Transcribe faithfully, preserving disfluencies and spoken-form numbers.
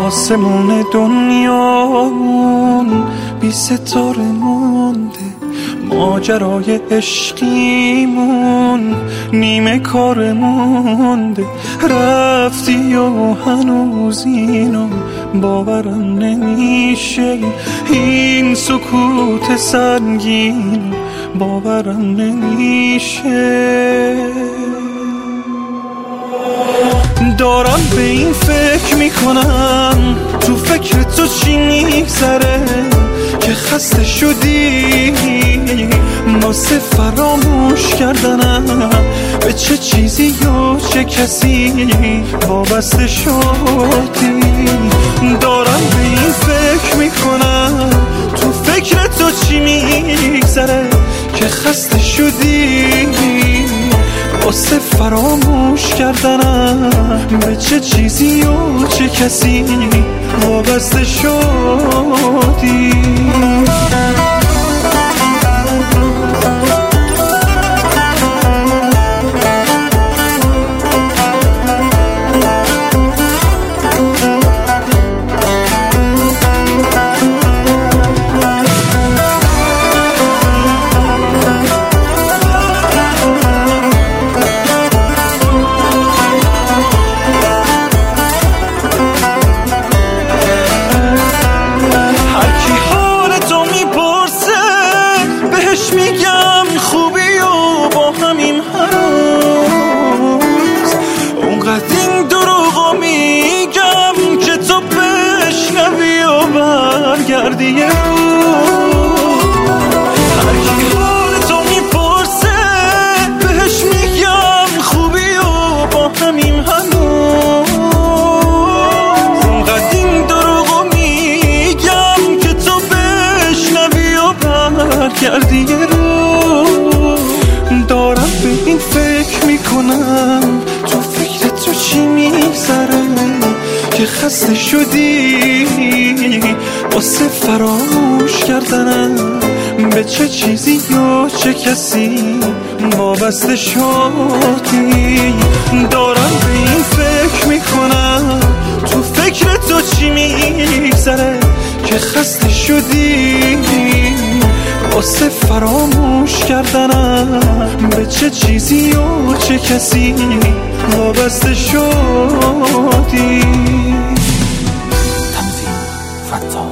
آسمون دنیامون بی ستاره مونده، ماجرای عشقیمون نیمه کار مونده. رفتی و هنوز اینو باورم نمیشه، این سکوت سنگین باورم نمیشه. دارم به این فکر میکنم تو فکر تو چی میگذره که خسته شدی واسه فراموش کردنم به چه چیزی یا چه کسی وابسته شدی. دارم به این فکر میکنم تو فکر تو چی میگذره که خسته شدی واسه فراموش کردنم به چه چیزی و چه کسی وابسته شدی. میگم خوبی و با همین هنوز اونقدر این دروغو میگم که تو بشنوی و برگردی یه روز. هرکی حال تو میپرسه بهش میگم خوبی و با همین هنوز اونقدر این دروغو میگم که تو بشنوی و برگردی یه روز. دارم به این فکر میکنم تو فکر تو چی میگذره که خسته شدی واسه فراموش کردنم به چه چیزی یا چه کسی وابسته شدی. دارم به این فکر میکنم تو فکر تو چی میگذره که خسته شدی واسه فراموش کردنم به چه چیزی و چه کسی وابسته شدی. تنظیم فتاح